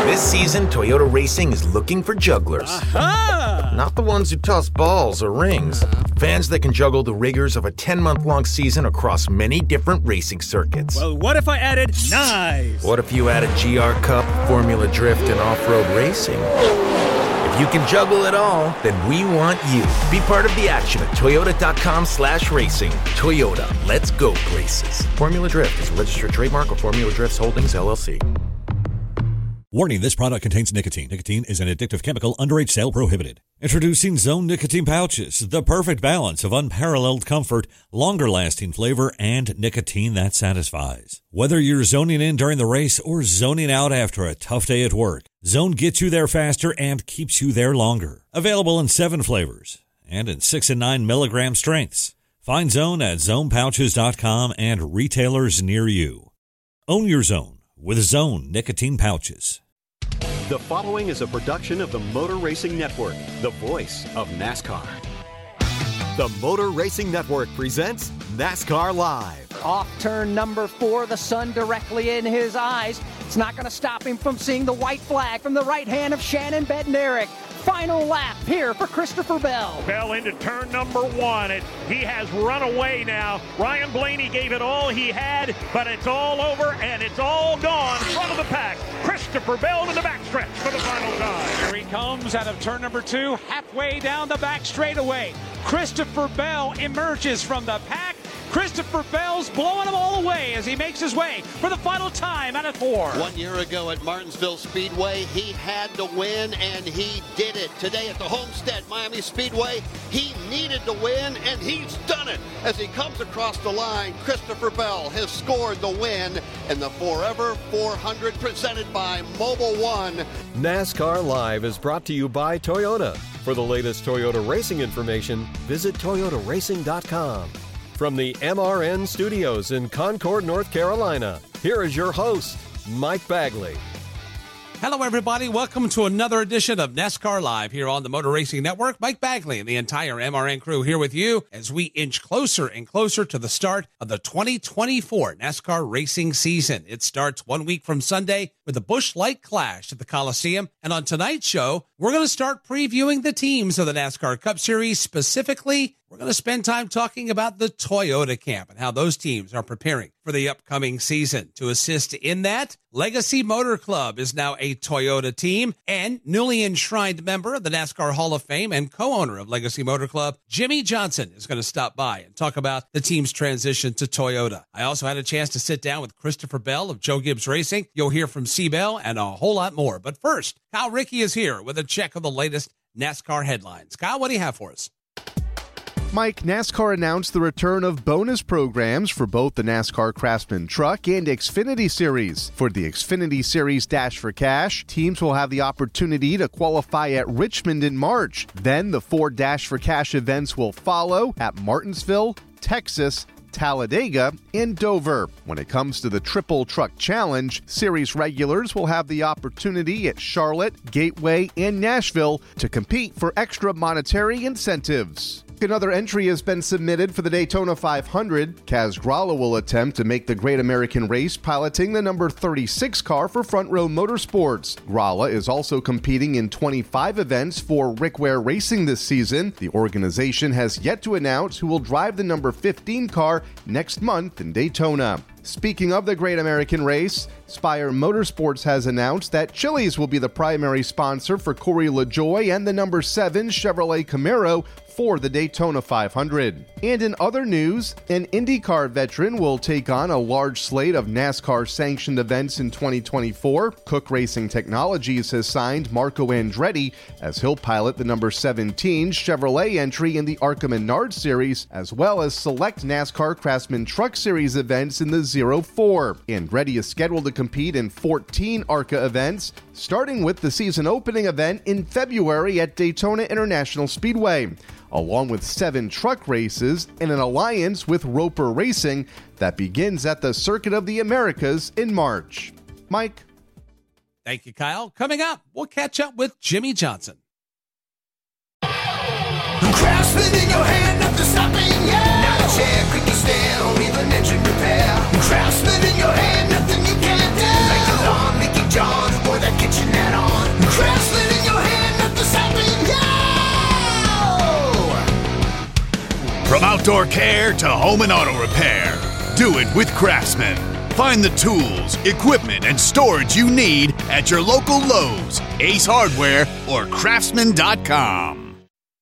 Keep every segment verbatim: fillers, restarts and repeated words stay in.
This season, Toyota Racing is looking for jugglers. Aha! Not the ones who toss balls or rings. Fans that can juggle the rigors of a ten-month-long season across many different racing circuits. Well, what if I added knives? What if you added G R Cup, Formula Drift, and off-road racing? If you can juggle it all, then we want you. Be part of the action at toyota.com slash racing. Toyota, let's go places. Formula Drift is a registered trademark of Formula Drifts Holdings, L L C. Warning, this product contains nicotine. Nicotine is an addictive chemical. Underage sale prohibited. Introducing Zone Nicotine Pouches, the perfect balance of unparalleled comfort, longer-lasting flavor, and nicotine that satisfies. Whether you're zoning in during the race or zoning out after a tough day at work, Zone gets you there faster and keeps you there longer. Available in seven flavors and in six and nine milligram strengths. Find Zone at zone pouches dot com and retailers near you. Own your Zone with Zone Nicotine Pouches. The following is a production of the Motor Racing Network, the voice of NASCAR. The Motor Racing Network presents NASCAR Live. Off turn number four, the sun directly in his eyes. It's not going to stop him from seeing the white flag from the right hand of Shannon Bednarik. Final lap here for Christopher Bell. Bell into turn number one. It, he has run away now. Ryan Blaney gave it all he had, but it's all over and it's all gone. Front of the pack. Christopher Bell to the backstretch for the final time. Here he comes out of turn number two, halfway down the back straightaway. Christopher Bell emerges from the pack. Christopher Bell's blowing them all away as he makes his way for the final time out of four. One year ago at Martinsville Speedway, he had to win, and he did it. Today at the Homestead Miami Speedway, he needed to win, and he's done it. As he comes across the line, Christopher Bell has scored the win in the Forever four hundred presented by Mobil One. NASCAR Live is brought to you by Toyota. For the latest Toyota racing information, visit toyota racing dot com. From the M R N Studios in Concord, North Carolina, here is your host, Mike Bagley. Hello, everybody. Welcome to another edition of NASCAR Live here on the Motor Racing Network. Mike Bagley and the entire M R N crew here with you as we inch closer and closer to the start of the twenty twenty-four NASCAR racing season. It starts one week from Sunday with the Busch Light Clash at the Coliseum. And on tonight's show, we're going to start previewing the teams of the NASCAR Cup Series. Specifically, we're going to spend time talking about the Toyota camp and how those teams are preparing for the upcoming season. To assist in that, Legacy Motor Club is now a Toyota team, and newly enshrined member of the NASCAR Hall of Fame and co-owner of Legacy Motor Club, Jimmy Johnson, is going to stop by and talk about the team's transition to Toyota. I also had a chance to sit down with Christopher Bell of Joe Gibbs Racing. You'll hear from C. Bell and a whole lot more. But first, Kyle Rickey is here with a check of the latest NASCAR headlines. Kyle, what do you have for us? Mike, NASCAR announced the return of bonus programs for both the NASCAR Craftsman Truck and Xfinity Series. For the Xfinity Series Dash for Cash, teams will have the opportunity to qualify at Richmond in March. Then the four Dash for Cash events will follow at Martinsville, Texas, Talladega, and Dover. When it comes to the Triple Truck Challenge, series regulars will have the opportunity at Charlotte, Gateway, and Nashville to compete for extra monetary incentives. Another entry has been submitted for the Daytona five hundred. Kaz Grala will attempt to make the Great American Race piloting the number thirty-six car for Front Row Motorsports. Grala is also competing in twenty-five events for Rick Ware Racing this season. The organization has yet to announce who will drive the number fifteen car next month in Daytona. Speaking of the Great American Race, Spire Motorsports has announced that Chili's will be the primary sponsor for Corey LaJoie and the number seven Chevrolet Camaro for the Daytona five hundred. And in other news, an IndyCar veteran will take on a large slate of NASCAR-sanctioned events in twenty twenty-four. Cook Racing Technologies has signed Marco Andretti as he'll pilot the number seventeen Chevrolet entry in the ARCA Menard Series, as well as select NASCAR Craftsman Truck Series events in the zero four. Andretti is scheduled to compete in fourteen ARCA events, starting with the season opening event in February at Daytona International Speedway, along with seven truck races in an alliance with Roper Racing that begins at the Circuit of the Americas in March. Mike? Thank you, Kyle. Coming up, we'll catch up with Jimmy Johnson. Craftsman in your hand, nothing stopping, yeah. Not a chair, quick stand, or even engine repair. Craftsman in your hand, nothing you can't do. Make the lawn, Mickey John, or that kitchen now. outdoor care to home and auto repair. Do it with Craftsman. Find the tools, equipment, and storage you need at your local Lowe's, Ace Hardware, or craftsman dot com.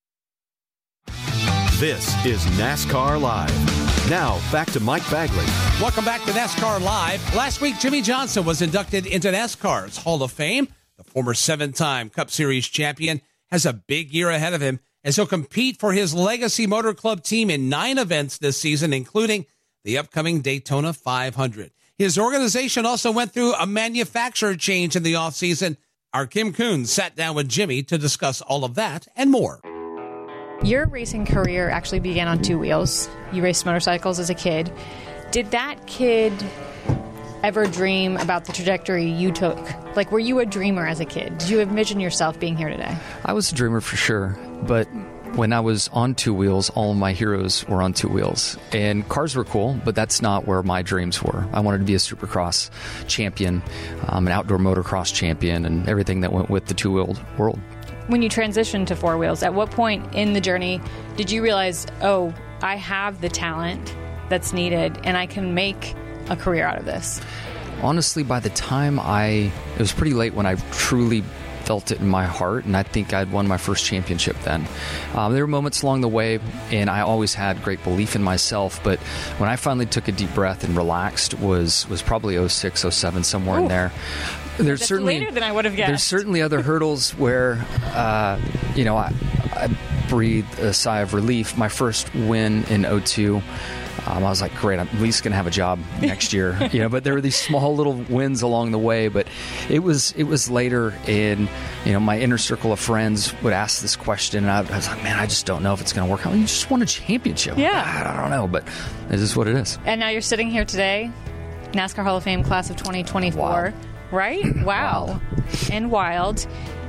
This is NASCAR Live. Now, back to Mike Bagley. Welcome back to NASCAR Live. Last week, Jimmie Johnson was inducted into NASCAR's Hall of Fame. The former seven-time Cup Series champion has a big year ahead of him as he'll compete for his Legacy Motor Club team in nine events this season, including the upcoming Daytona five hundred. His organization also went through a manufacturer change in the offseason. Our Kim Coons sat down with Jimmy to discuss all of that and more. Your racing career actually began on two wheels. You raced motorcycles as a kid. Did that kid ever dream about the trajectory you took? Like, were you a dreamer as a kid? Did you envision yourself being here today? I was a dreamer for sure, but when I was on two wheels, all of my heroes were on two wheels. And cars were cool, but that's not where my dreams were. I wanted to be a supercross champion, um, an outdoor motocross champion, and everything that went with the two-wheeled world. When you transitioned to four wheels, at what point in the journey did you realize, oh, I have the talent that's needed and I can make a career out of this? Honestly, by the time I, it was pretty late when I truly felt it in my heart, and I think I'd won my first championship then. Um, there were moments along the way, and I always had great belief in myself, but when I finally took a deep breath and relaxed was was probably oh six, oh seven, somewhere Ooh. in there. There's That's certainly later than I would have guessed. There's certainly other hurdles where, uh, you know, I, I breathed a sigh of relief. My first win in oh two, Um, I was like, great, I'm at least going to have a job next year. you know, but there were these small little wins along the way. But it was it was later in, you know, my inner circle of friends would ask this question. And I, I was like, man, I just don't know if it's going to work out. You just won a championship. Yeah. I, I don't know, but this is what it is. And now you're sitting here today, NASCAR Hall of Fame class of twenty twenty-four, wow. right? Wow. wow. And wild.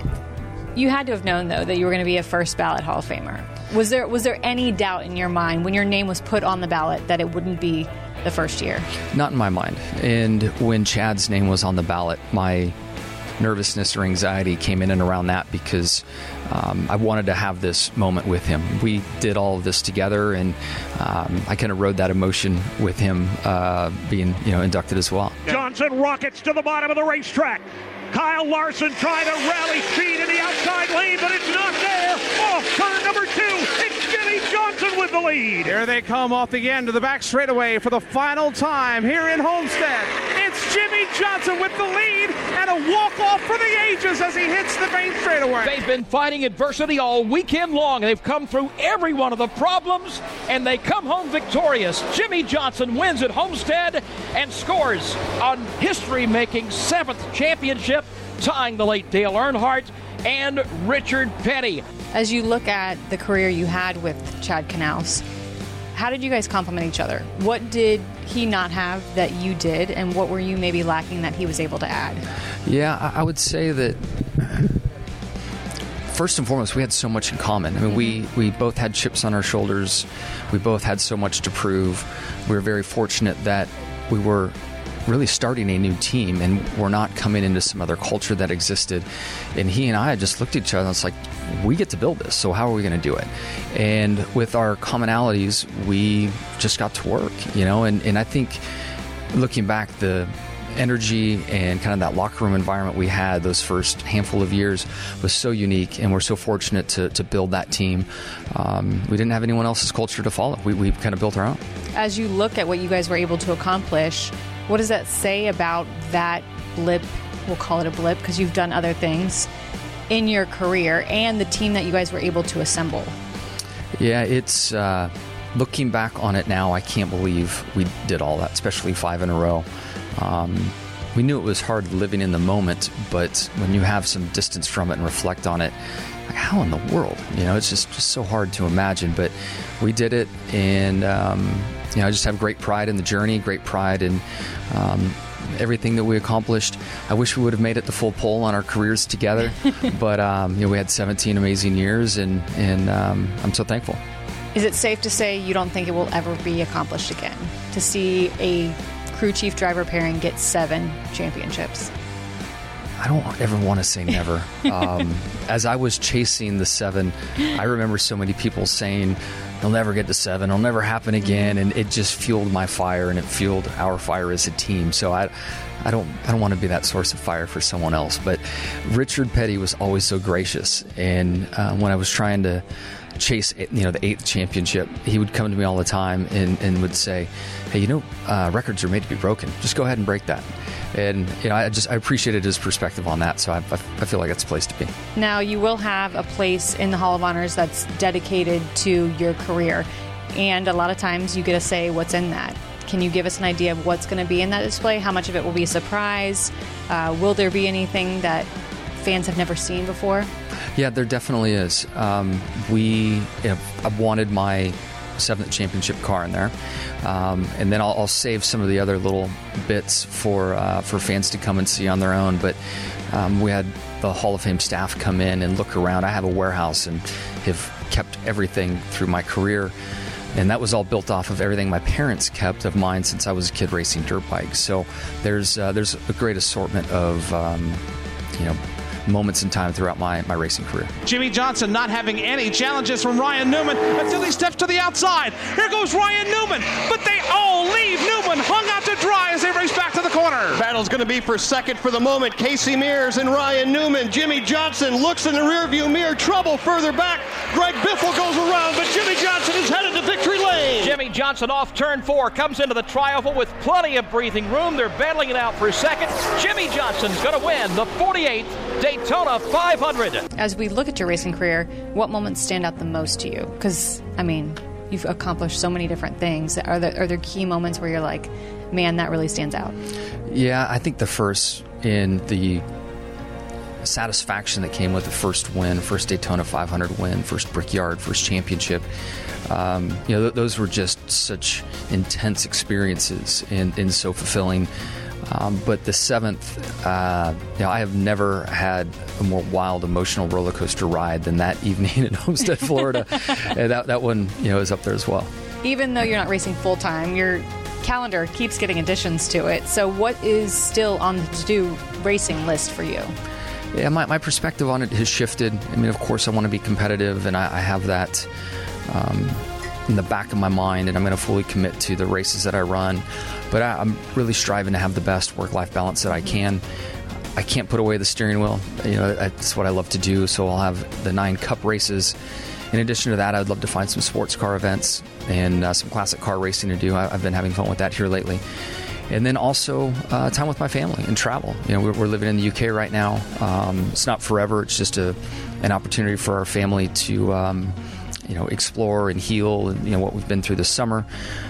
You had to have known, though, that you were going to be a first ballot Hall of Famer. Was there was there any doubt in your mind when your name was put on the ballot that it wouldn't be the first year? Not in my mind. And when Chad's name was on the ballot, my nervousness or anxiety came in and around that because um, I wanted to have this moment with him. We did all of this together, and um, I kind of rode that emotion with him uh, being, you know, inducted as well. Johnson rockets to the bottom of the racetrack. Kyle Larson trying to rally speed in the outside lane, but it's not there. Off turn number two, it's Jimmie Johnson with the lead. Here they come off the end of the back straightaway for the final time here in Homestead. It's Jimmie Johnson with the lead and a walk-off for the ages as he hits the main straightaway. They've been fighting adversity all weekend long. They've come through every one of the problems, and they come home victorious. Jimmie Johnson wins at Homestead and scores a history-making seventh championship, tying the late Dale Earnhardt and Richard Petty. As you look at the career you had with Chad Knaus, how did you guys complement each other? What did he not have that you did, and what were you maybe lacking that he was able to add? Yeah, I would say that first and foremost, we had so much in common. I mean, mm-hmm. we, we both had chips on our shoulders. We both had so much to prove. We were very fortunate that we were really starting a new team, and we're not coming into some other culture that existed. And he and I just looked at each other and it's like, we get to build this, so how are we going to do it? And with our commonalities, we just got to work, you know, and, and I think looking back, the energy and kind of that locker room environment we had those first handful of years was so unique, and we're so fortunate to, to build that team. Um, we didn't have anyone else's culture to follow. We, we kind of built our own. As you look at what you guys were able to accomplish, what does that say about that blip, we'll call it a blip because you've done other things in your career, and the team that you guys were able to assemble? Yeah, it's uh, looking back on it now, I can't believe we did all that, especially five in a row. Um, we knew it was hard living in the moment, but when you have some distance from it and reflect on it, like, how in the world? You know, it's just, just so hard to imagine, but we did it, and um, you know, I just have great pride in the journey, great pride in um, everything that we accomplished. I wish we would have made it the full pole on our careers together, but um, you know, we had seventeen amazing years, and, and um, I'm so thankful. Is it safe to say you don't think it will ever be accomplished again, to see a crew chief driver pairing get seven championships? I don't ever want to say never. Um, as I was chasing the seven, I remember so many people saying, he'll never get to seven, it'll never happen again, and it just fueled my fire, and it fueled our fire as a team. So I, I don't, I don't want to be that source of fire for someone else. But Richard Petty was always so gracious, and uh, when I was trying to chase, you know, the eighth championship, he would come to me all the time and, and would say, "Hey, you know, uh, records are made to be broken. Just go ahead and break that." And you know, I just I appreciated his perspective on that. So I, I feel like it's a place to be. Now you will have a place in the Hall of Honors that's dedicated to your career, and a lot of times you get to say what's in that. Can you give us an idea of what's going to be in that display? How much of it will be a surprise? Uh, will there be anything that fans have never seen before? Yeah, there definitely is. Um, we, you know, I wanted my seventh championship car in there, um, and then I'll, I'll save some of the other little bits for uh, for fans to come and see on their own. But um, we had the Hall of Fame staff come in and look around. I have a warehouse and have kept everything through my career, and that was all built off of everything my parents kept of mine since I was a kid racing dirt bikes. So there's uh, there's a great assortment of um, you know. moments in time throughout my, my racing career. Jimmie Johnson not having any challenges from Ryan Newman until he steps to the outside. Here goes Ryan Newman, but they all leave Newman hung out to dry as they race back to the corner. Battle's going to be for second for the moment. Casey Mears and Ryan Newman. Jimmie Johnson looks in the rearview mirror. Trouble further back. Greg Biffle goes around, but Jimmie Johnson is headed to victory lane. Jimmie Johnson off turn four comes into the trioval with plenty of breathing room. They're battling it out for second. Jimmie Johnson's going to win the forty-eighth Daytona five hundred. As we look at your racing career, what moments stand out the most to you? Because, I mean, you've accomplished so many different things. Are there, are there key moments where you're like, man, that really stands out? Yeah, I think the first in the satisfaction that came with the first win, first Daytona five hundred win, first Brickyard, first championship. Um, you know, th- those were just such intense experiences and, and so fulfilling. Um, but the seventh, uh, you know, I have never had a more wild, emotional roller coaster ride than that evening in Homestead, Florida. And that that one, you know, is up there as well. Even though you're not racing full time, your calendar keeps getting additions to it. So, what is still on the to-do racing list for you? Yeah, my, my perspective on it has shifted. I mean, of course, I want to be competitive, and I, I have that um, in the back of my mind, and I'm going to fully commit to the races that I run. But I, I'm really striving to have the best work-life balance that I can. I can't put away the steering wheel. You know, that's what I love to do. So I'll have the nine Cup races. In addition to that, I'd love to find some sports car events and uh, some classic car racing to do. I, I've been having fun with that here lately. And then also uh, time with my family and travel. You know, we're, we're living in the U K right now. Um, it's not forever. It's just a an opportunity for our family to, um, you know, explore and heal. And, you know, what we've been through this summer.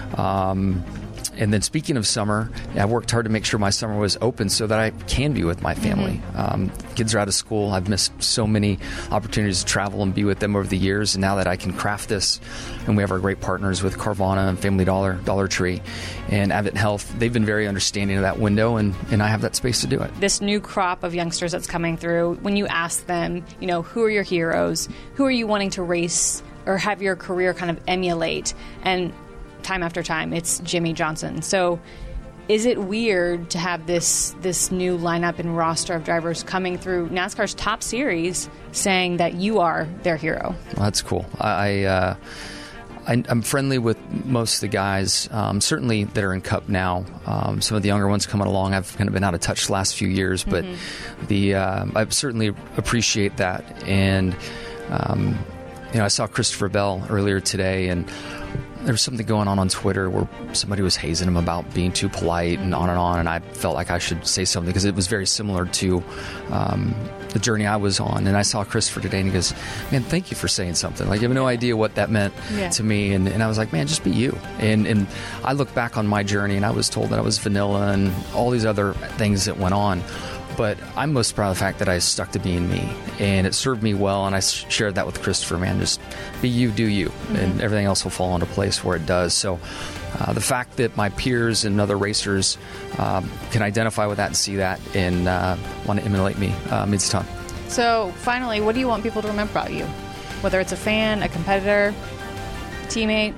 Um, And then speaking of summer, I worked hard to make sure my summer was open so that I can be with my family. Mm-hmm. Um, kids are out of school. I've missed so many opportunities to travel and be with them over the years. And now that I can craft this, and we have our great partners with Carvana and Family Dollar, Dollar Tree, and Advent Health, they've been very understanding of that window, and, and I have that space to do it. This new crop of youngsters that's coming through, when you ask them, you know, who are your heroes? Who are you wanting to race or have your career kind of emulate? And time after time, it's Jimmie Johnson. So is it weird to have this this new lineup and roster of drivers coming through NASCAR's top series saying that you are their hero? Well, that's cool. I, uh, I, I'm friendly with most of the guys, um, certainly that are in Cup now. Um, some of the younger ones coming along, I've kind of been out of touch the last few years, but mm-hmm. the uh, I certainly appreciate that. And, um, you know, I saw Christopher Bell earlier today, and there was something going on on Twitter where somebody was hazing him about being too polite and on and on, and I felt like I should say something because it was very similar to um, the journey I was on. And I saw Christopher today, and he goes, man, thank you for saying something. Like, you have no idea what that meant yeah. to me. And, and I was like, man, just be you. And, and I look back on my journey, and I was told that I was vanilla and all these other things that went on. But I'm most proud of the fact that I stuck to being me, and it served me well, and I shared that with Christopher, man. Just be you, do you, mm-hmm. and everything else will fall into place where it does. So uh, the fact that my peers and other racers um, can identify with that and see that and uh, want to emulate me uh, means a ton. So finally, what do you want people to remember about you? Whether it's a fan, a competitor, teammate?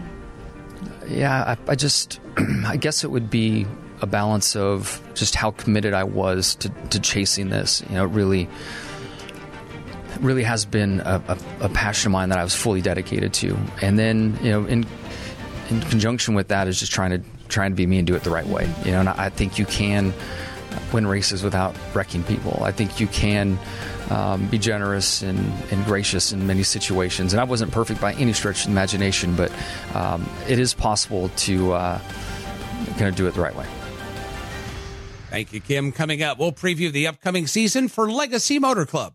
Yeah, I, I just, I guess it would be a balance of just how committed I was to, to chasing this. You know, it really, really has been a, a, a passion of mine that I was fully dedicated to. And then, you know, in in conjunction with that is just trying to trying to be me and do it the right way. You know, and I think you can win races without wrecking people. I think you can um, be generous and, and gracious in many situations. And I wasn't perfect by any stretch of the imagination, but um, it is possible to uh, kind of do it the right way. Thank you, Kim. Coming up, we'll preview the upcoming season for Legacy Motor Club.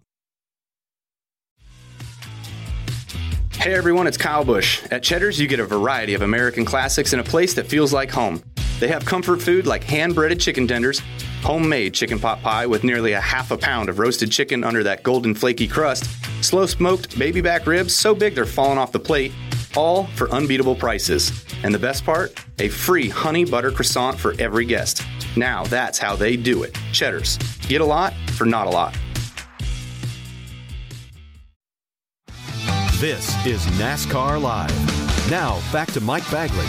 Hey everyone, it's Kyle Busch. At Cheddar's, you get a variety of American classics in a place that feels like home. They have comfort food like hand-breaded chicken tenders, homemade chicken pot pie with nearly a half a pound of roasted chicken under that golden flaky crust, slow-smoked baby back ribs so big they're falling off the plate, all for unbeatable prices. And the best part? A free honey butter croissant for every guest. Now that's how they do it. Cheddar's. Get a lot for not a lot. This is NASCAR Live. Now, back to Mike Bagley.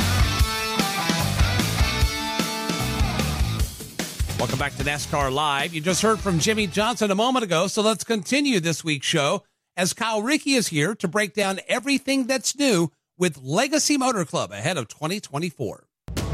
Welcome back to NASCAR Live. You just heard from Jimmie Johnson a moment ago, so let's continue this week's show as Kyle Rickey is here to break down everything that's new with Legacy Motor Club ahead of twenty twenty-four.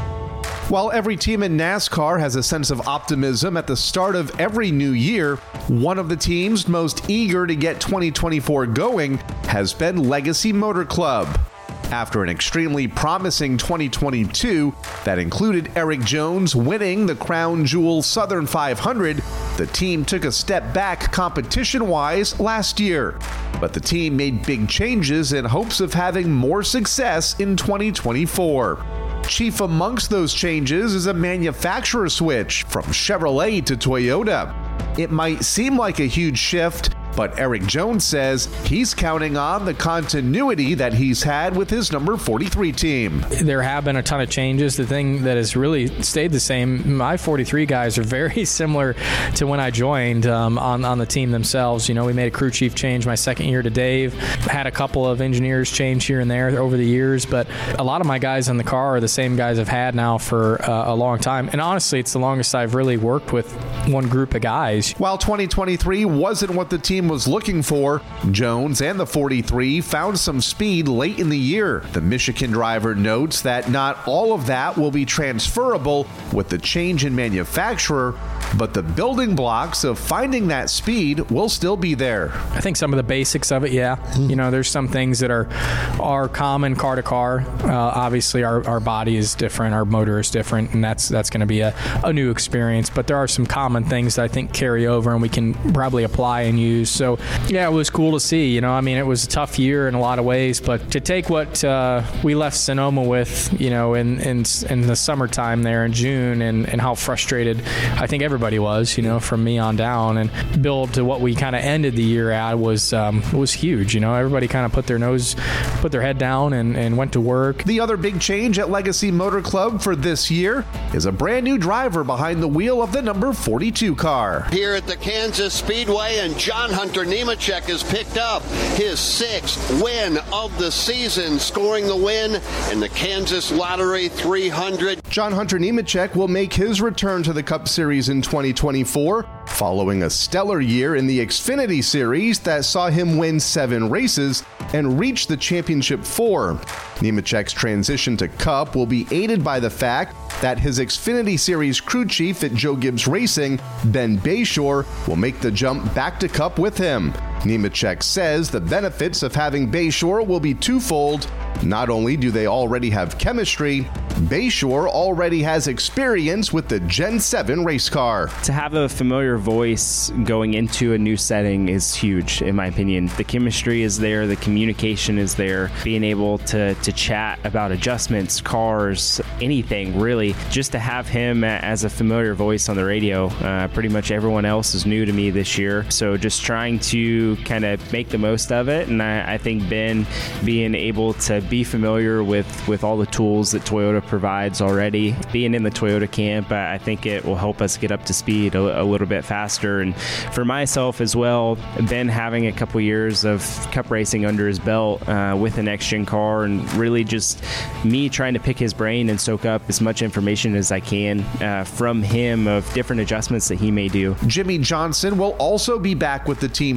While every team in NASCAR has a sense of optimism at the start of every new year, one of the teams most eager to get twenty twenty-four going has been Legacy Motor Club. After an extremely promising twenty twenty-two that included Erik Jones winning the Crown Jewel Southern five hundred, the team took a step back competition-wise last year. But the team made big changes in hopes of having more success in twenty twenty-four. Chief amongst those changes is a manufacturer switch from Chevrolet to Toyota. It might seem like a huge shift, but Erik Jones says he's counting on the continuity that he's had with his number forty-three team. There have been a ton of changes. The thing that has really stayed the same, my forty-three guys are very similar to when I joined um, on, on the team themselves. You know, we made a crew chief change my second year to Dave, had a couple of engineers change here and there over the years, but a lot of my guys in the car are the same guys I've had now for uh, a long time. And honestly, it's the longest I've really worked with one group of guys. While twenty twenty-three wasn't what the team was looking for, Jones and the forty-three found some speed late in the year. The Michigan driver notes that not all of that will be transferable with the change in manufacturer, but the building blocks of finding that speed will still be there. I think some of the basics of it, yeah. Mm-hmm. You know, there's some things that are are common car to car. Uh, obviously, our, our body is different, our motor is different, and that's that's going to be a, a new experience. But there are some common things that I think carry over and we can probably apply and use. So, yeah, it was cool to see. You know, I mean, it was a tough year in a lot of ways, but to take what uh, we left Sonoma with, you know, in, in in the summertime there in June, and, and how frustrated I think everybody was, you know, from me on down, and build to what we kind of ended the year at was um, was huge. You know, everybody kind of put their nose, put their head down and, and went to work. The other big change at Legacy Motor Club for this year is a brand new driver behind the wheel of the number forty-two car. Here at the Kansas Speedway, and John Hunter Nemechek has picked up his sixth win of the season, scoring the win in the Kansas Lottery three hundred. John Hunter Nemechek will make his return to the Cup Series in twenty twenty-four, following a stellar year in the Xfinity Series that saw him win seven races and reach the championship four. Nemechek's transition to Cup will be aided by the fact that his Xfinity Series crew chief at Joe Gibbs Racing, Ben Bayshore, will make the jump back to Cup with him. Nemechek says the benefits of having Bayshore will be twofold. Not only do they already have chemistry, Bayshore already has experience with the Gen seven race car. To have a familiar voice going into a new setting is huge, in my opinion. The chemistry is there, the communication is there, being able to, to chat about adjustments, cars, anything really. Just to have him as a familiar voice on the radio. Uh, pretty much everyone else is new to me this year, so just trying to kind of make the most of it. And I, I think Ben being able to be familiar with, with all the tools that Toyota provides already, being in the Toyota camp, I think it will help us get up to speed a, a little bit faster. And for myself as well, Ben having a couple years of Cup racing under his belt uh, with a next-gen car, and really just me trying to pick his brain and soak up as much information as I can uh, from him of different adjustments that he may do. Jimmie Johnson will also be back with the team this year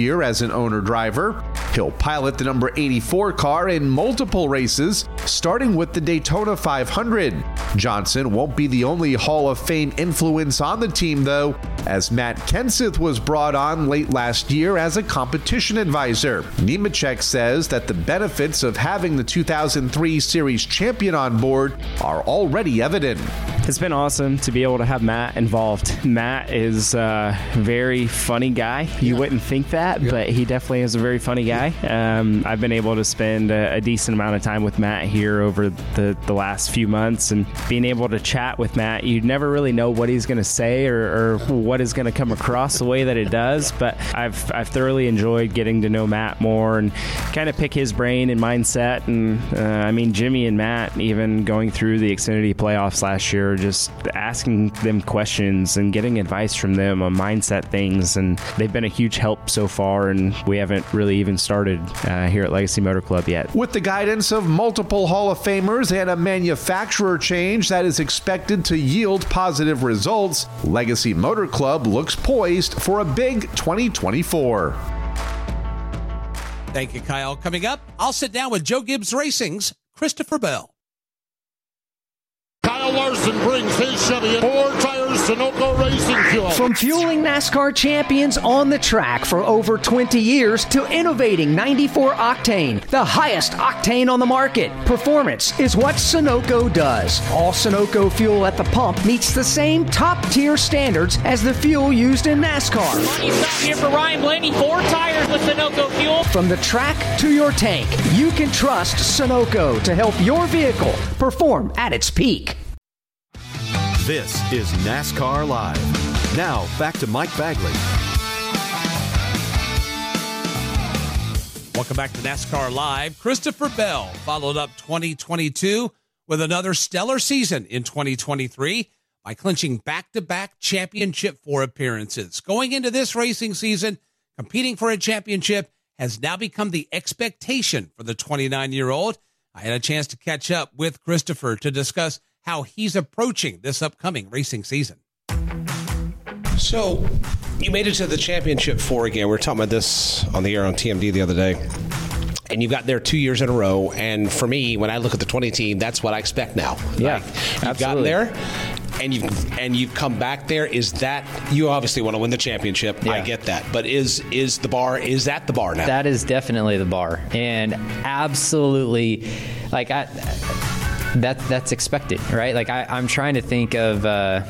year as an owner driver. He'll pilot the number eighty-four car in multiple races, starting with the Daytona five hundred. Johnson won't be the only Hall of Fame influence on the team, though, as Matt Kenseth was brought on late last year as a competition advisor. Nemechek says that the benefits of having the two thousand three Series champion on board are already evident. It's been awesome to be able to have Matt involved. Matt is a very funny guy. You yeah. wouldn't think that, yeah. but he definitely is a very funny guy. Um, I've been able to spend a, a decent amount of time with Matt here over the, the last few months, and being able to chat with Matt, you never really know what he's going to say or, or what is going to come across the way that it does, but I've, I've thoroughly enjoyed getting to know Matt more and kind of pick his brain and mindset. And uh, I mean, Jimmy and Matt, even going through the Xfinity playoffs last year, just asking them questions and getting advice from them on mindset things, and they've been a huge help so far, and we haven't really even started uh, here at Legacy Motor Club yet. With the guidance of multiple Hall of Famers and a manufacturer change that is expected to yield positive results, Legacy Motor Club looks poised for a big twenty twenty-four. Thank you, Kyle. Coming up, I'll sit down with Joe Gibbs Racing's Christopher Bell. Kyle Larson brings his Chevy in four tires Sunoco Racing Fuel. From fueling NASCAR champions on the track for over twenty years to innovating ninety-four octane, the highest octane on the market, performance is what Sunoco does. All Sunoco fuel at the pump meets the same top-tier standards as the fuel used in NASCAR. Money stop here for Ryan Blaney, four tires with Sunoco fuel. From the track to your tank, you can trust Sunoco to help your vehicle perform at its peak. This is NASCAR Live. Now, back to Mike Bagley. Welcome back to NASCAR Live. Christopher Bell followed up twenty twenty-two with another stellar season in twenty twenty-three by clinching back-to-back championship four appearances. Going into this racing season, competing for a championship has now become the expectation for the twenty-nine-year-old. I had a chance to catch up with Christopher to discuss how he's approaching this upcoming racing season. So you made it to the championship four again. We were talking about this on the air on T M D the other day. And you've got there two years in a row. And for me, when I look at the twenty team, that's what I expect now. Yeah, like, you've absolutely. gotten there. And you've and you've come back there. Is that you obviously want to win the championship? Yeah. I get that, but is is the bar? Is that the bar now? That is definitely the bar, and absolutely, like I, that that's expected, right? Like I, I'm trying to think of. Uh,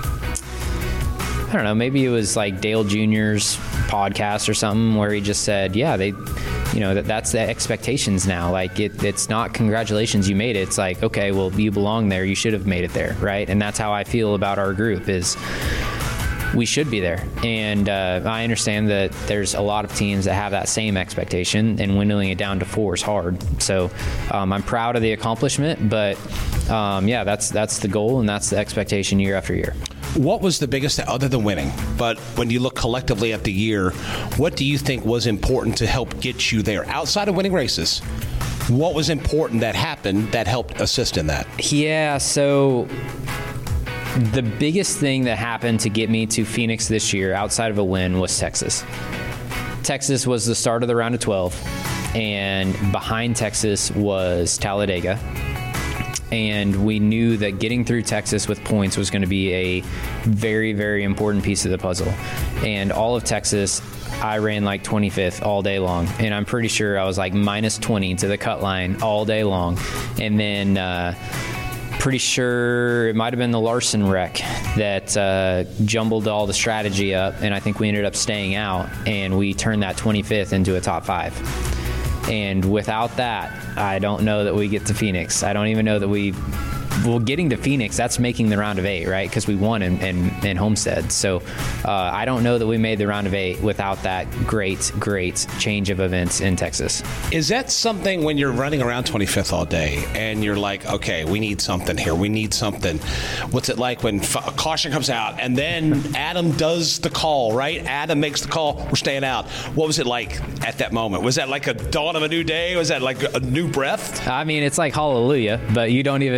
I don't know. Maybe it was like Dale Junior's podcast or something where he just said, "Yeah, they." You know, that that's the expectations now. Like, it, it's not congratulations, you made it. It's like, okay, well, you belong there. You should have made it there, right? And that's how I feel about our group is we should be there. And uh, I understand that there's a lot of teams that have that same expectation, and windowing it down to four is hard. So um, I'm proud of the accomplishment, but um, yeah, that's that's the goal, and that's the expectation year after year. What was the biggest, other than winning, but when you look collectively at the year, what do you think was important to help get you there? Outside of winning races, what was important that happened that helped assist in that? Yeah, so the biggest thing that happened to get me to Phoenix this year, outside of a win, was Texas. Texas was the start of the round of twelve, and behind Texas was Talladega. And we knew that getting through Texas with points was going to be a very, very important piece of the puzzle. And all of Texas, I ran like twenty-fifth all day long. And I'm pretty sure I was like minus twenty to the cut line all day long. And then uh, pretty sure it might have been the Larson wreck that uh, jumbled all the strategy up. And I think we ended up staying out. And we turned that twenty-fifth into a top five. And without that, I don't know that we get to Phoenix. I don't even know that we... Well, getting to Phoenix, that's making the round of eight, right? Because we won in, in, in Homestead. So uh, I don't know that we made the round of eight without that great, great change of events in Texas. Is that something when you're running around twenty-fifth all day and you're like, okay, we need something here. We need something. What's it like when f- a caution comes out and then Adam does the call, right? Adam makes the call. We're staying out. What was it like at that moment? Was that like a dawn of a new day? Was that like a new breath? I mean, it's like hallelujah, but you don't even really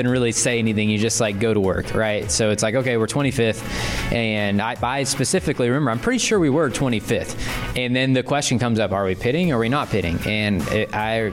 say anything. You just like go to work, right? So it's like, okay, we're twenty-fifth, and I, I specifically remember, I'm pretty sure we were twenty-fifth, and then the question comes up: are we pitting or are we not pitting? And it, I.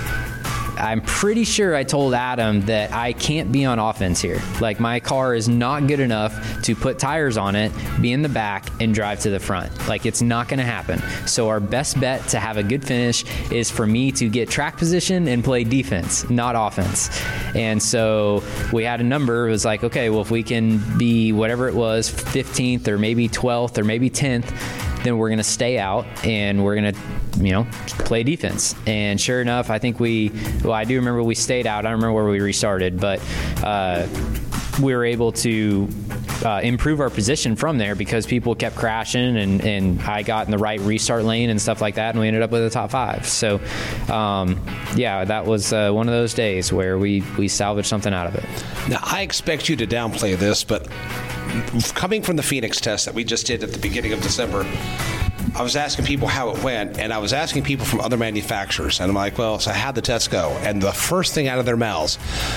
I'm pretty sure I told Adam that I can't be on offense here. Like, my car is not good enough to put tires on it, be in the back, and drive to the front. Like, it's not going to happen. So our best bet to have a good finish is for me to get track position and play defense, not offense. And so we had a number. It was like, okay, well, if we can be whatever it was, fifteenth or maybe twelfth or maybe tenth, then we're going to stay out and we're going to, you know, play defense. And sure enough, I think we, well, I do remember we stayed out. I don't remember where we restarted, but uh, we were able to uh, improve our position from there because people kept crashing, and, and I got in the right restart lane and stuff like that, and we ended up with a top five. So, um, yeah, that was uh, one of those days where we, we salvaged something out of it. Now, I expect you to downplay this, but coming from the Phoenix test that we just did at the beginning of December, I was asking people how it went, and I was asking people from other manufacturers, and I'm like, well, so how'd the test go? And the first thing out of their mouths,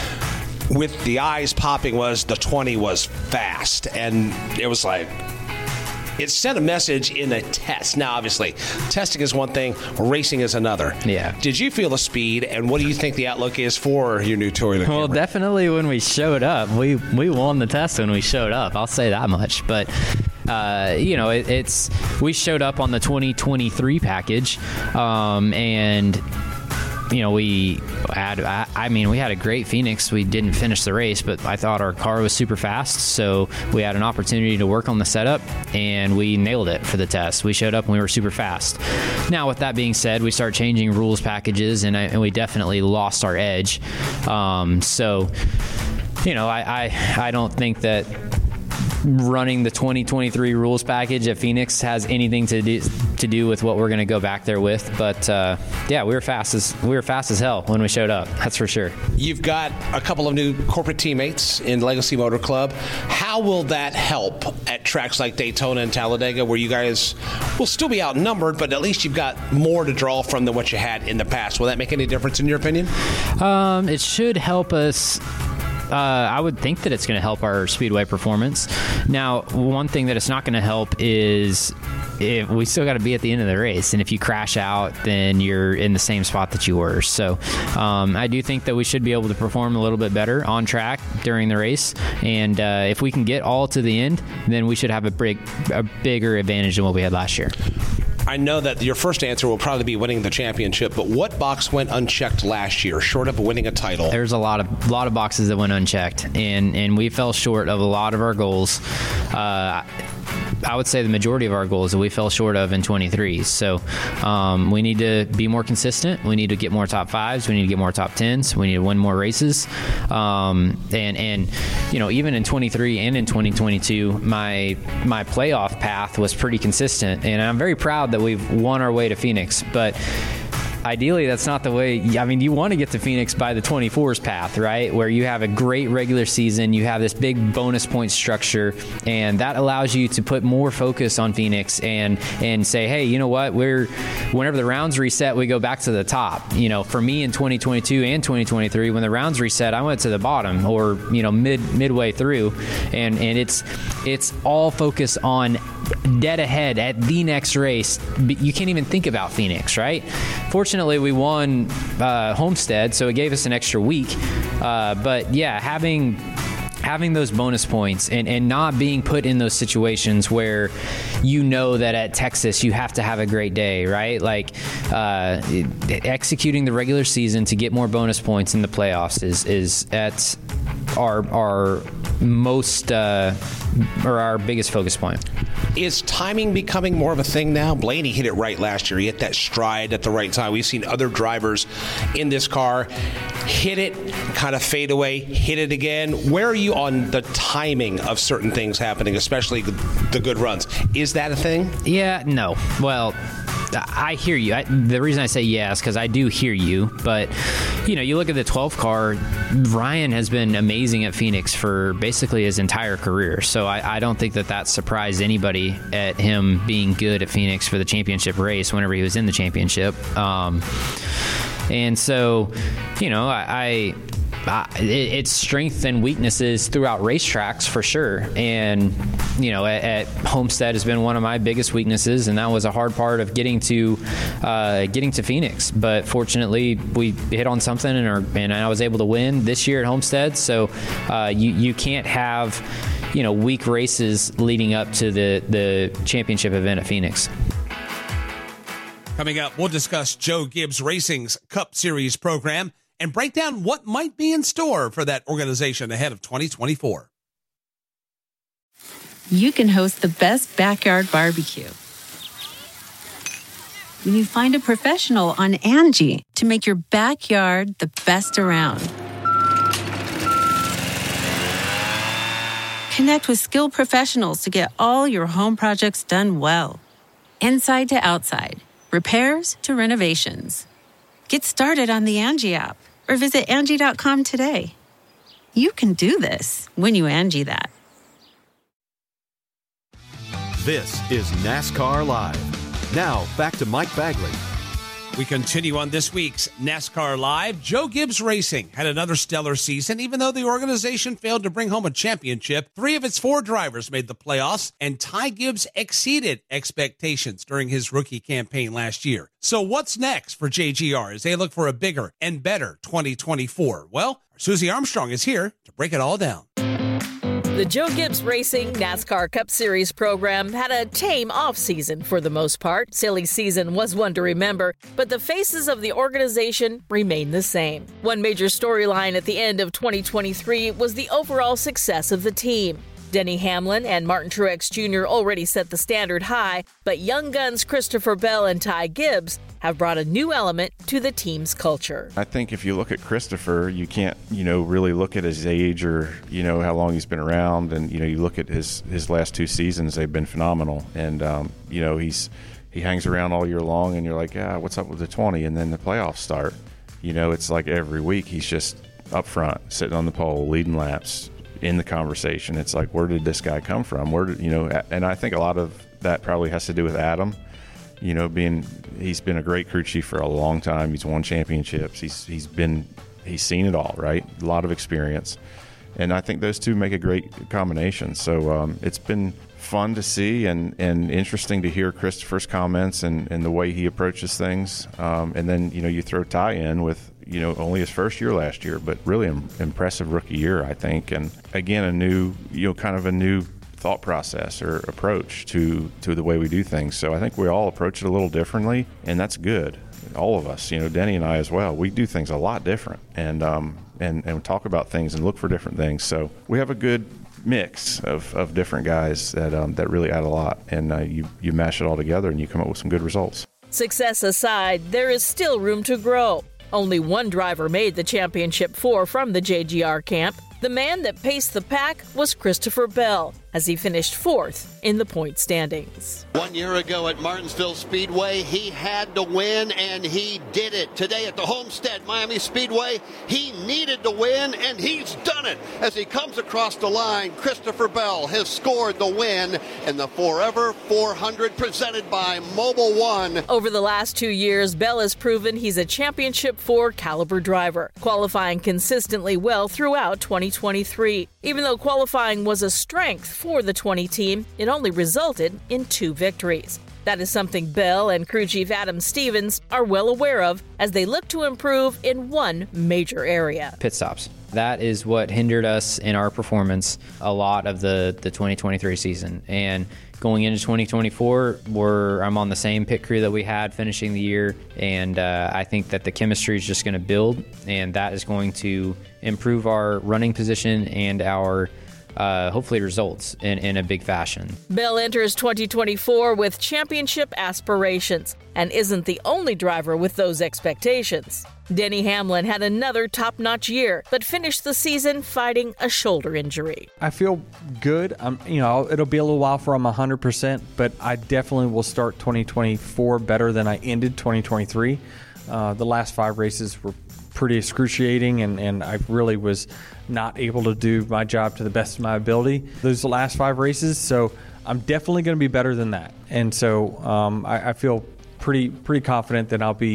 with the eyes popping, was the twenty was fast. And it was like, it sent a message in a test. Now, obviously, testing is one thing, racing is another. Yeah. Did you feel the speed, and what do you think the outlook is for your new Toyota Camry? Well, definitely when we showed up, we, we won the test when we showed up. I'll say that much. But, uh, you know, it, it's we showed up on the twenty twenty-three package, um, and you know, we had, I, I mean, we had a great Phoenix. We didn't finish the race, but I thought our car was super fast. So we had an opportunity to work on the setup, and we nailed it for the test. We showed up and we were super fast. Now, with that being said, we start changing rules packages, and, I, and we definitely lost our edge. Um, so, you know, I, I, I don't think that running the twenty twenty-three rules package at Phoenix has anything to do to do with what we're going to go back there with. But uh, yeah, we were fast as we were fast as hell when we showed up. That's for sure. You've got a couple of new corporate teammates in Legacy Motor Club. How will that help at tracks like Daytona and Talladega, where you guys will still be outnumbered, but at least you've got more to draw from than what you had in the past? Will that make any difference in your opinion? Um, it should help us. Uh, I would think that it's going to help our speedway performance. Now, one thing that it's not going to help is if we still got to be at the end of the race, and if you crash out, then you're in the same spot that you were. So um, I do think that we should be able to perform a little bit better on track during the race, and uh, if we can get all to the end, then we should have a big, a bigger advantage than what we had last year. I know that your first answer will probably be winning the championship, but what box went unchecked last year, short of winning a title? There's a lot of lot of boxes that went unchecked, and, and we fell short of a lot of our goals. Uh, I would say the majority of our goals that we fell short of in twenty-three. So um, we need to be more consistent. We need to get more top fives. We need to get more top tens. We need to win more races. Um, and, and, you know, even in twenty-three and in twenty twenty-two, my my playoff path was pretty consistent. And I'm very proud that we've won our way to Phoenix. But ideally, that's not the way. I mean, you want to get to Phoenix by the twenty-fours path, right? Where you have a great regular season, you have this big bonus point structure, and that allows you to put more focus on Phoenix and and say, hey, you know what? We're whenever the rounds reset, we go back to the top. You know, for me in twenty twenty-two and twenty twenty-three, when the rounds reset, I went to the bottom or you know mid midway through, and and it's it's all focus on dead ahead at the next race. You can't even think about Phoenix, right? Fortunately, we won uh, Homestead, so it gave us an extra week. Uh, but yeah, having having those bonus points and, and not being put in those situations where you know that at Texas you have to have a great day, right? Like uh, executing the regular season to get more bonus points in the playoffs is is at our our most uh, or our biggest focus point. Is timing becoming more of a thing now? Blaney hit it right last year. He hit that stride at the right time. We've seen other drivers in this car hit it, kind of fade away, hit it again. Where are you on the timing of certain things happening, especially the good runs? Is that a thing? Yeah, no. Well, I hear you. I, the reason I say yes, because I do hear you. But, you know, you look at the twelve car, Ryan has been amazing at Phoenix for basically his entire career. So I, I don't think that that surprised anybody at him being good at Phoenix for the championship race whenever he was in the championship. Um, and so, you know, I... I uh, it, it's strengths and weaknesses throughout racetracks for sure. And, you know, at, at Homestead has been one of my biggest weaknesses, and that was a hard part of getting to uh, getting to Phoenix. But fortunately, we hit on something, and, our, and I was able to win this year at Homestead. So uh, you, you can't have, you know, weak races leading up to the, the championship event at Phoenix. Coming up, we'll discuss Joe Gibbs Racing's Cup Series program and break down what might be in store for that organization ahead of twenty twenty-four. You can host the best backyard barbecue when you find a professional on Angie to make your backyard the best around. Connect with skilled professionals to get all your home projects done well. Inside to outside, repairs to renovations. Get started on the Angie app or visit Angie dot com today. You can do this when you Angie that. This is NASCAR Live. Now, back to Mike Bagley. We continue on this week's NASCAR Live. Joe Gibbs Racing had another stellar season, even though the organization failed to bring home a championship. Three of its four drivers made the playoffs, and Ty Gibbs exceeded expectations during his rookie campaign last year. So what's next for J G R as they look for a bigger and better twenty twenty-four? Well, Susie Armstrong is here to break it all down. The Joe Gibbs Racing NASCAR Cup Series program had a tame offseason for the most part. Silly season was one to remember, but the faces of the organization remain the same. One major storyline at the end of twenty twenty-three was the overall success of the team. Denny Hamlin and Martin Truex Junior already set the standard high, but young guns Christopher Bell and Ty Gibbs have brought a new element to the team's culture. I think if you look at Christopher, you can't, you know, really look at his age or, you know, how long he's been around. And, you know, you look at his, his last two seasons, they've been phenomenal. And, um, you know, he's he hangs around all year long, and you're like, yeah, what's up with the twenty? And then the playoffs start. You know, it's like every week he's just up front, sitting on the pole, leading laps, in the conversation. It's like, where did this guy come from? Where did, you know, and I think a lot of that probably has to do with Adam. You know, being he's been a great crew chief for a long time. He's won championships. He's he's been he's seen it all, right? A lot of experience, and I think those two make a great combination. So um, it's been fun to see and, and interesting to hear Christopher's comments and, and the way he approaches things. Um, and then, you know, you throw Ty in with, you know, only his first year last year, but really im- impressive rookie year, I think. And again, a new, you know, kind of a new thought process or approach to, to the way we do things. So I think we all approach it a little differently, and that's good. All of us, you know, Denny and I as well, we do things a lot different and, um, and, and talk about things and look for different things. So we have a good mix of, of different guys that um, that really add a lot, and uh, you, you mash it all together and you come up with some good results. Success aside, there is still room to grow. Only one driver made the championship four from the J G R camp. The man that paced the pack was Christopher Bell, as he finished fourth in the point standings. One year ago at Martinsville Speedway, he had to win, and he did it. Today at the Homestead Miami Speedway, he needed to win, and he's done it. As he comes across the line, Christopher Bell has scored the win in the Forever four hundred presented by Mobil One. Over the last two years, Bell has proven he's a championship four caliber driver, qualifying consistently well throughout twenty twenty-three. Even though qualifying was a strength for the twenty team, it only resulted in two victories. That is something Bell and crew chief Adam Stevens are well aware of as they look to improve in one major area. Pit stops. That is what hindered us in our performance a lot of the, the twenty twenty-three season. And going into twenty twenty-four, we're, I'm on the same pit crew that we had finishing the year, and uh, I think that the chemistry is just going to build, and that is going to improve our running position and our Uh, hopefully results in, in a big fashion. Bell enters twenty twenty-four with championship aspirations and isn't the only driver with those expectations. Denny Hamlin had another top-notch year, but finished the season fighting a shoulder injury. I feel good. I'm, you know, it'll be a little while before I'm one hundred percent, but I definitely will start twenty twenty-four better than I ended twenty twenty-three. Uh, the last five races were pretty excruciating, and, and I really was not able to do my job to the best of my ability those last five races. So I'm definitely going to be better than that. And so um, I, I feel pretty pretty confident that I'll be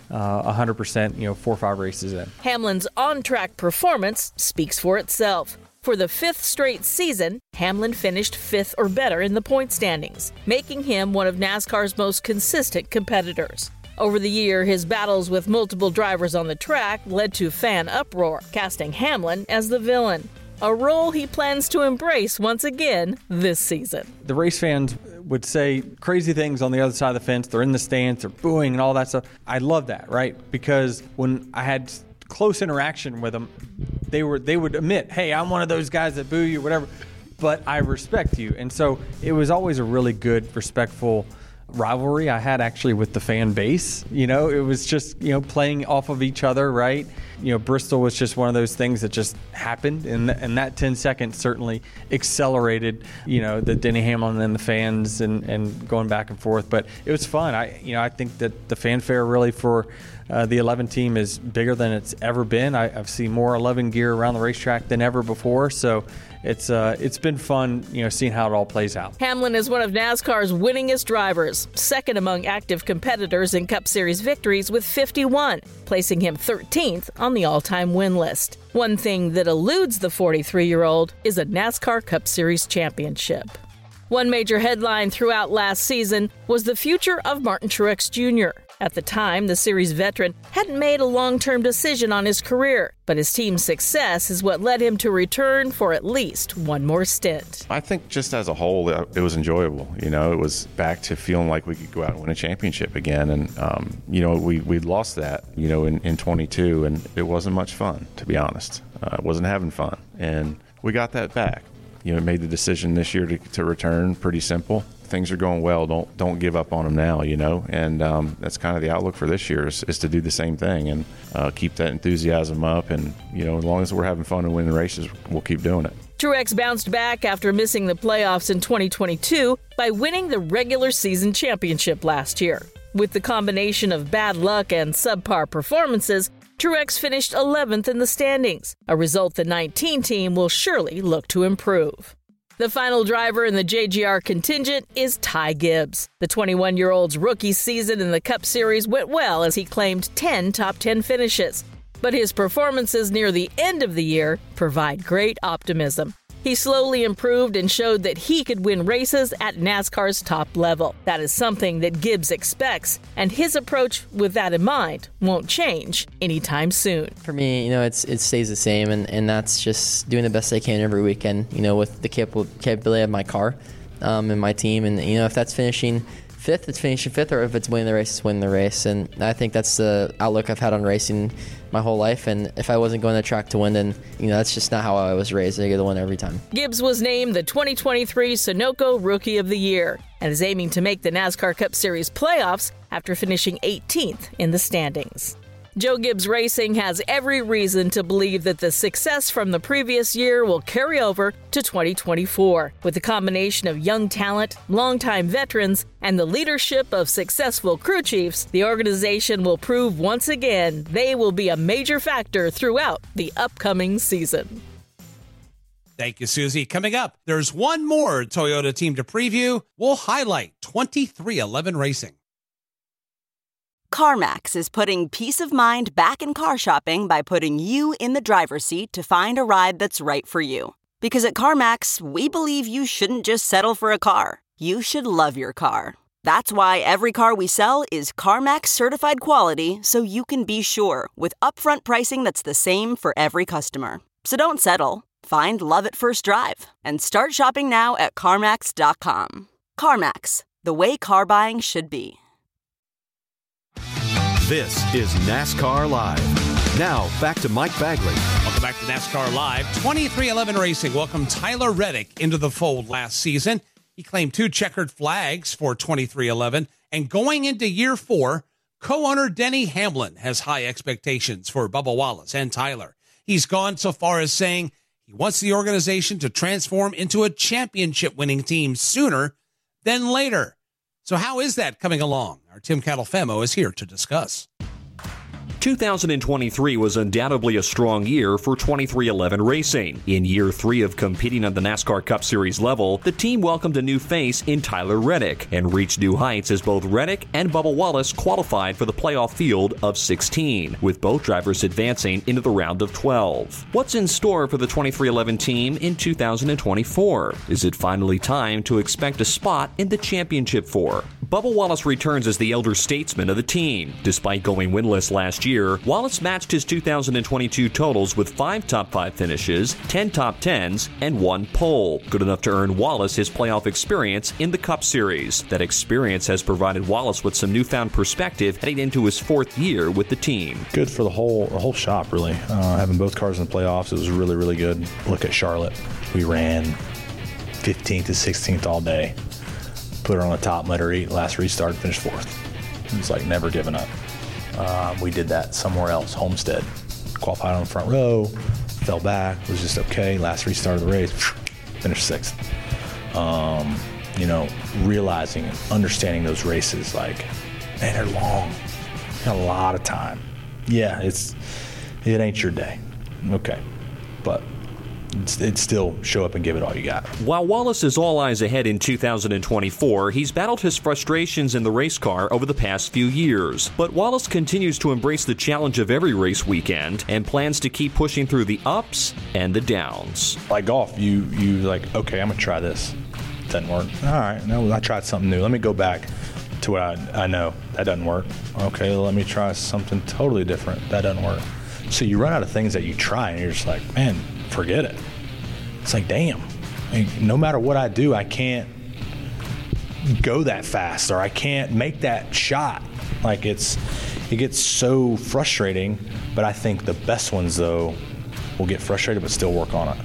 uh, one hundred percent, you know, four or five races in. Hamlin's on-track performance speaks for itself. For the fifth straight season, Hamlin finished fifth or better in the point standings, making him one of NASCAR's most consistent competitors. Over the year, his battles with multiple drivers on the track led to fan uproar, casting Hamlin as the villain, a role he plans to embrace once again this season. The race fans would say crazy things on the other side of the fence. They're in the stands, they're booing and all that stuff. I love that, right? Because when I had close interaction with them, they were they would admit, hey, I'm one of those guys that boo you, whatever, but I respect you. And so it was always a really good, respectful rivalry I had actually with the fan base. You know, it was just, you know, playing off of each other, right? You know, Bristol was just one of those things that just happened, and and that ten seconds certainly accelerated, you know, the Denny Hamlin and the fans and, and going back and forth. But it was fun. I, you know, I think that the fanfare really for uh, the eleven team is bigger than it's ever been. I, I've seen more eleven gear around the racetrack than ever before. So it's uh, it's been fun, you know, seeing how it all plays out. Hamlin is one of NASCAR's winningest drivers, second among active competitors in Cup Series victories with fifty-one, placing him thirteenth on the all-time win list. One thing that eludes the forty-three-year-old is a NASCAR Cup Series championship. One major headline throughout last season was the future of Martin Truex Junior At the time, the series veteran hadn't made a long-term decision on his career, but his team's success is what led him to return for at least one more stint. I think just as a whole, it was enjoyable. You know, it was back to feeling like we could go out and win a championship again. And, um, you know, we, we lost that, you know, in, in twenty-two, and it wasn't much fun, to be honest. Uh, I wasn't having fun. And we got that back. You know, made the decision this year to, to return. Pretty simple. Things are going well. Don't don't give up on them now, you know. And um, that's kind of the outlook for this year is, is to do the same thing and uh, keep that enthusiasm up. And, you know, as long as we're having fun and winning races, we'll keep doing it. Truex bounced back after missing the playoffs in twenty twenty-two by winning the regular season championship last year. With the combination of bad luck and subpar performances, Truex finished eleventh in the standings, a result the nineteen team will surely look to improve. The final driver in the J G R contingent is Ty Gibbs. The twenty-one-year-old's rookie season in the Cup Series went well as he claimed ten top ten finishes. But his performances near the end of the year provide great optimism. He slowly improved and showed that he could win races at NASCAR's top level. That is something that Gibbs expects, and his approach with that in mind won't change anytime soon. For me, you know, it's it stays the same, and, and that's just doing the best I can every weekend, you know, with the capable, capability of my car um, and my team. And, you know, if that's finishing fifth, it's finishing fifth, or if it's winning the race, it's winning the race. And I think that's the outlook I've had on racing my whole life, and if I wasn't going to track to win, then, you know, that's just not how I was raised. I get to win every time. Gibbs was named the twenty twenty-three Sunoco Rookie of the Year and is aiming to make the NASCAR Cup Series playoffs after finishing eighteenth in the standings. Joe Gibbs Racing has every reason to believe that the success from the previous year will carry over to twenty twenty-four. With the combination of young talent, longtime veterans, and the leadership of successful crew chiefs, the organization will prove once again they will be a major factor throughout the upcoming season. Thank you, Susie. Coming up, there's one more Toyota team to preview. We'll highlight twenty-three eleven Racing. CarMax is putting peace of mind back in car shopping by putting you in the driver's seat to find a ride that's right for you. Because at CarMax, we believe you shouldn't just settle for a car. You should love your car. That's why every car we sell is CarMax certified quality, so you can be sure with upfront pricing that's the same for every customer. So don't settle. Find love at first drive and start shopping now at CarMax dot com. CarMax, the way car buying should be. This is NASCAR Live. Now, back to Mike Bagley. Welcome back to NASCAR Live. twenty-three eleven Racing welcomed Tyler Reddick into the fold last season. He claimed two checkered flags for twenty-three eleven. And going into year four, co-owner Denny Hamlin has high expectations for Bubba Wallace and Tyler. He's gone so far as saying he wants the organization to transform into a championship-winning team sooner than later. So how is that coming along? Our Tim Catalfemo is here to discuss. two thousand twenty-three was undoubtedly a strong year for twenty-three eleven Racing. In year three of competing on the NASCAR Cup Series level, the team welcomed a new face in Tyler Reddick and reached new heights as both Reddick and Bubba Wallace qualified for the playoff field of sixteen, with both drivers advancing into the round of twelve. What's in store for the twenty-three eleven team in two thousand twenty-four? Is it finally time to expect a spot in the championship four? Bubba Wallace returns as the elder statesman of the team. Despite going winless last year, Wallace matched his two thousand twenty-two totals with five top five finishes, ten top tens, and one pole. Good enough to earn Wallace his playoff experience in the Cup Series. That experience has provided Wallace with some newfound perspective heading into his fourth year with the team. Good for the whole the whole shop, really. Uh, having both cars in the playoffs, it was really, really good. Look at Charlotte. We ran fifteenth to sixteenth all day. Put her on the top, let her eat. Last restart, finished fourth. It was like never giving up. Um, we did that somewhere else. Homestead. Qualified on the front row, fell back, was just okay. Last restart of the race, finished sixth. Um, you know, realizing and understanding those races, like, man, they're long. Got a lot of time. Yeah, it's it ain't your day. Okay. But It's, it's still show up and give it all you got. While Wallace is all eyes ahead in two thousand twenty-four, he's battled his frustrations in the race car over the past few years. But Wallace continues to embrace the challenge of every race weekend and plans to keep pushing through the ups and the downs. Like golf, you you like, okay, I'm going to try this. Doesn't work. All right, no, I tried something new. Let me go back to what I, I know. That doesn't work. Okay, let me try something totally different. That doesn't work. So you run out of things that you try, and you're just like, man, forget it. It's like, damn, I mean, no matter what I do, I can't go that fast, or I can't make that shot. Like, it's, it gets so frustrating, but I think the best ones, though, will get frustrated but still work on it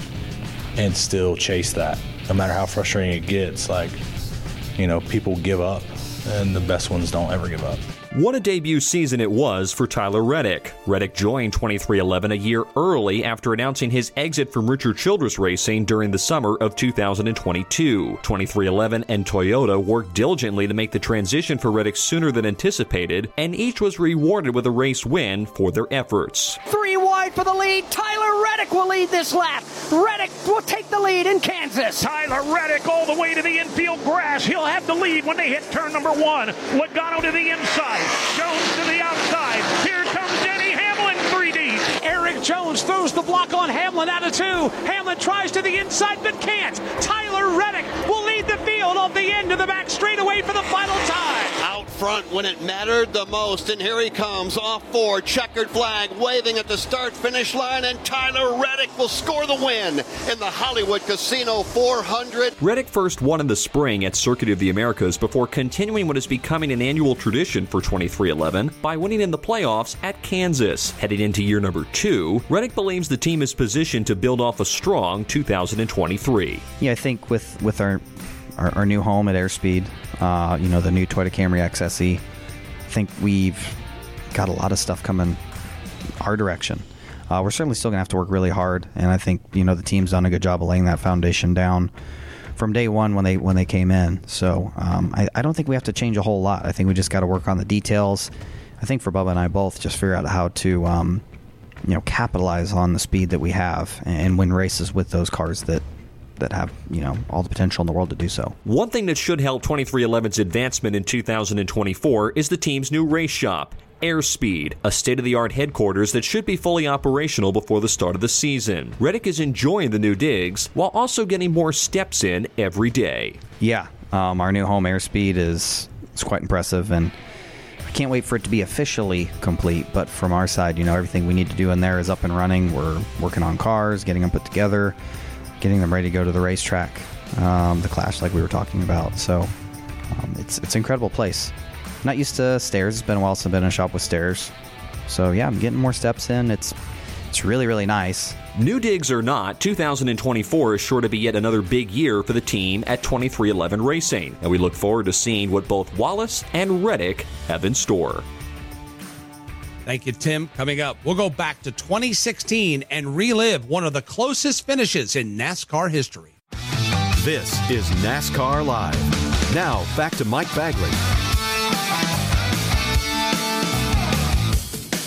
and still chase that. No matter how frustrating it gets, like, you know, people give up, and the best ones don't ever give up. What a debut season it was for Tyler Reddick. Reddick joined twenty-three eleven a year early after announcing his exit from Richard Childress Racing during the summer of two thousand twenty-two. twenty-three eleven and Toyota worked diligently to make the transition for Reddick sooner than anticipated, and each was rewarded with a race win for their efforts. Three wide for the lead. Tyler Reddick will lead this lap. Reddick will take the lead in Kansas. Tyler Reddick all the way to the infield grass. He'll have the lead when they hit turn number one. Logano to the inside. Jones to the outside. Here comes Denny Hamlin, three deep. Eric Jones throws the block on Hamlin out of two. Hamlin tries to the inside but can't. Tyler Reddick will lead the field off the end of the back straightaway for the final time. Out front when it mattered the most, and here he comes off four, checkered flag waving at the start-finish line, and Tyler Reddick will score the win in the Hollywood Casino four hundred. Reddick first won in the spring at Circuit of the Americas before continuing what is becoming an annual tradition for twenty-three eleven by winning in the playoffs at Kansas. Heading into year number two, Reddick believes the team is positioned to build off a strong two thousand twenty-three. Yeah, I think with, with our, our our new home at Airspeed, uh, you know, the new Toyota Camry X S E, I think we've got a lot of stuff coming our direction. Uh, we're certainly still going to have to work really hard, and I think, you know, the team's done a good job of laying that foundation down from day one when they when they came in. So um, I, I don't think we have to change a whole lot. I think we just got to work on the details. I think for Bubba and I both, just figure out how to um, you know, capitalize on the speed that we have and win races with those cars that that have, you know, all the potential in the world to do so. One thing that should help twenty-three eleven's advancement in two thousand twenty-four is the team's new race shop, Airspeed, a state-of-the-art headquarters that should be fully operational before the start of the season. Reddick is enjoying the new digs while also getting more steps in every day. Yeah, um, our new home Airspeed is, is quite impressive, and I can't wait for it to be officially complete. But from our side, you know, everything we need to do in there is up and running. We're working on cars, getting them put together, getting them ready to go to the racetrack, um, the Clash like we were talking about. So um, it's it's an incredible place. Not used to stairs. It's been a while since I've been in a shop with stairs. So yeah, I'm getting more steps in. It's it's really, really nice. New digs or not, two thousand twenty-four is sure to be yet another big year for the team at twenty-three eleven Racing, and we look forward to seeing what both Wallace and Reddick have in store. Thank you, Tim. Coming up, we'll go back to twenty sixteen and relive one of the closest finishes in NASCAR history. This is NASCAR Live. Now, back to Mike Bagley.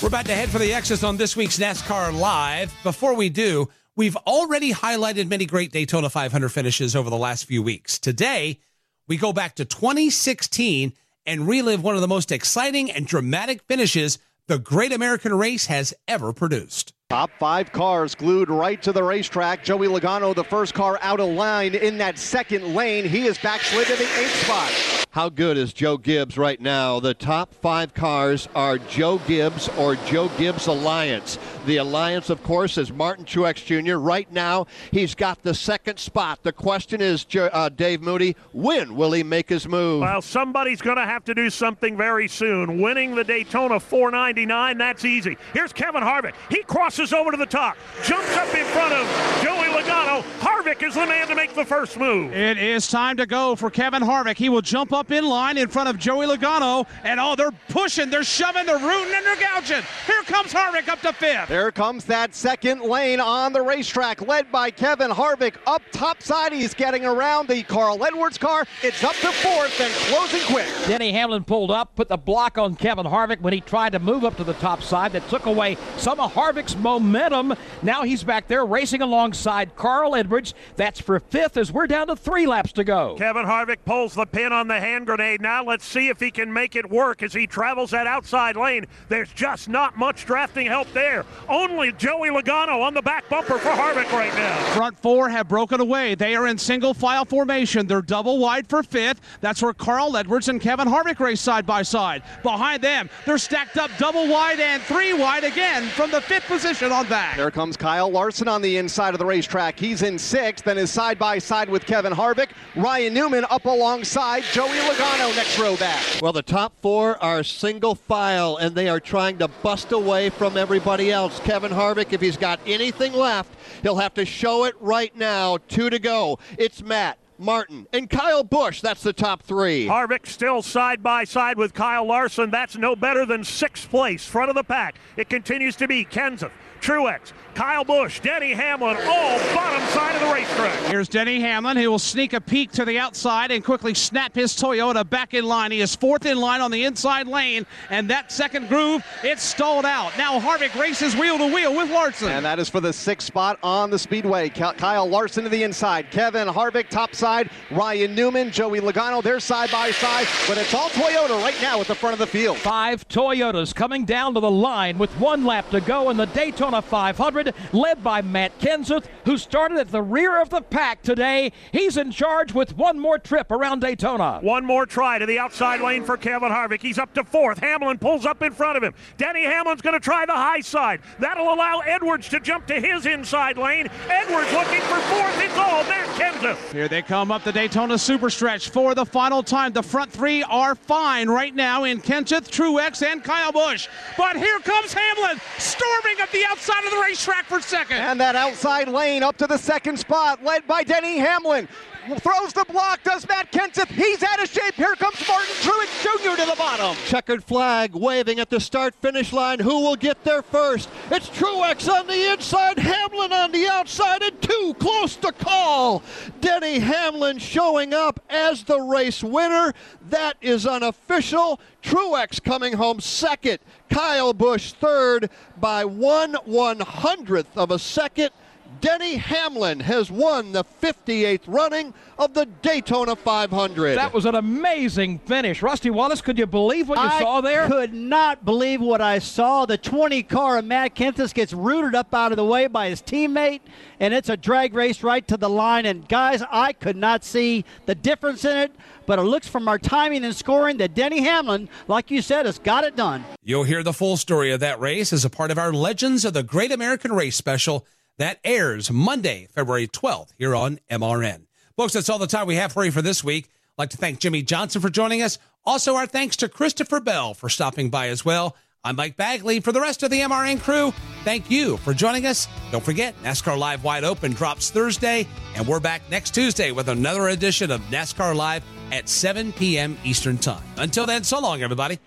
We're about to head for the X's on this week's NASCAR Live. Before we do, we've already highlighted many great Daytona five hundred finishes over the last few weeks. Today, we go back to twenty sixteen and relive one of the most exciting and dramatic finishes the Great American Race has ever produced. Top five cars glued right to the racetrack. Joey Logano, the first car out of line in that second lane. He is backslid to the eighth spot. How good is Joe Gibbs right now? The top five cars are Joe Gibbs or Joe Gibbs Alliance. The Alliance, of course, is Martin Truex Junior Right now, he's got the second spot. The question is, uh, Dave Moody, when will he make his move? Well, somebody's going to have to do something very soon. Winning the Daytona four ninety-nine, that's easy. Here's Kevin Harvick. He crosses over to the top, jumps up in front of Joey Logano. Harvick is the man to make the first move. It is time to go for Kevin Harvick. He will jump up in line in front of Joey Logano, and oh, they're pushing, they're shoving, they're rooting, and they're gouging. Here comes Harvick up to fifth. There comes that second lane on the racetrack, led by Kevin Harvick. Up top side, he's getting around the Carl Edwards car. It's up to fourth and closing quick. Denny Hamlin pulled up, put the block on Kevin Harvick when he tried to move up to the top side. That took away some of Harvick's momentum. Now he's back there racing alongside Carl Edwards. That's for fifth as we're down to three laps to go. Kevin Harvick pulls the pin on the hand grenade. Now let's see if he can make it work as he travels that outside lane. There's just not much drafting help there. Only Joey Logano on the back bumper for Harvick right now. Front four have broken away. They are in single file formation. They're double wide for fifth. That's where Carl Edwards and Kevin Harvick race side by side. Behind them, they're stacked up double wide and three wide again from the fifth position on back. There comes Kyle Larson on the inside of the racetrack. He's in sixth, then is side by side with Kevin Harvick. Ryan Newman up alongside Joey Logano next row back. Well, the top four are single file, and they are trying to bust away from everybody else. Kevin Harvick, if he's got anything left, he'll have to show it right now. Two to go. It's Matt, Martin, and Kyle Busch. That's the top three. Harvick still side by side with Kyle Larson. That's no better than sixth place, front of the pack. It continues to be Kenseth, Truex, Kyle Busch, Denny Hamlin, all bottom side of the racetrack. Here's Denny Hamlin. He will sneak a peek to the outside and quickly snap his Toyota back in line. He is fourth in line on the inside lane, and that second groove, it's stalled out. Now Harvick races wheel to wheel with Larson. And that is for the sixth spot on the speedway. Kyle Larson to the inside. Kevin Harvick top side. Ryan Newman, Joey Logano, they're side by side, but it's all Toyota right now at the front of the field. Five Toyotas coming down to the line with one lap to go in the Daytona five hundred, led by Matt Kenseth, who started at the rear of the pack today. He's in charge with one more trip around Daytona. One more try to the outside lane for Kevin Harvick. He's up to fourth. Hamlin pulls up in front of him. Denny Hamlin's going to try the high side. That'll allow Edwards to jump to his inside lane. Edwards looking for fourth. It's all Matt Kenseth. Here they come up the Daytona Superstretch for the final time. The front three are fine right now in Kenseth, Truex, and Kyle Busch. But here comes Hamlin, storming up the outside of the racetrack for second. And that outside lane up to the second spot, led by Denny Hamlin. Throws the block, does Matt Kenseth. He's out of shape. Here comes Martin Truex Junior to the bottom. Checkered flag waving at the start-finish line. Who will get there first? It's Truex on the inside, Hamlin on the outside, and too close to call. Denny Hamlin showing up as the race winner. That is unofficial. Truex coming home second. Kyle Busch third by one one-hundredth of a second. Denny Hamlin has won the fifty-eighth running of the Daytona five hundred. That was an amazing finish. Rusty Wallace, could you believe what you I saw there? I could not believe what I saw. The twenty car of Matt Kenseth gets rooted up out of the way by his teammate, and it's a drag race right to the line. And, guys, I could not see the difference in it, but it looks from our timing and scoring that Denny Hamlin, like you said, has got it done. You'll hear the full story of that race as a part of our Legends of the Great American Race special that airs Monday, February twelfth, here on M R N. Folks, that's all the time we have for you for this week. I'd like to thank Jimmy Johnson for joining us. Also, our thanks to Christopher Bell for stopping by as well. I'm Mike Bagley. For the rest of the M R N crew, thank you for joining us. Don't forget, NASCAR Live Wide Open drops Thursday, and we're back next Tuesday with another edition of NASCAR Live at seven p.m. Eastern Time. Until then, so long, everybody.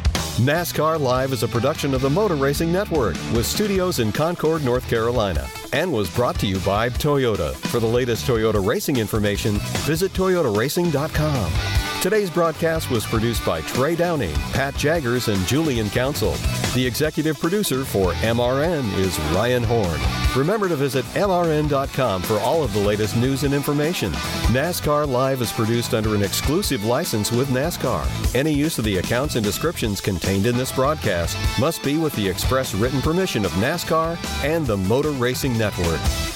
NASCAR Live is a production of the Motor Racing Network with studios in Concord, North Carolina, and was brought to you by Toyota. For the latest Toyota racing information, visit toyota racing dot com. Today's broadcast was produced by Trey Downey, Pat Jaggers, and Julian Council. The executive producer for M R N is Ryan Horn. Remember to visit M R N dot com for all of the latest news and information. NASCAR Live is produced under an exclusive license with NASCAR. Any use of the accounts and descriptions contained in this broadcast must be with the express written permission of NASCAR and the Motor Racing Network.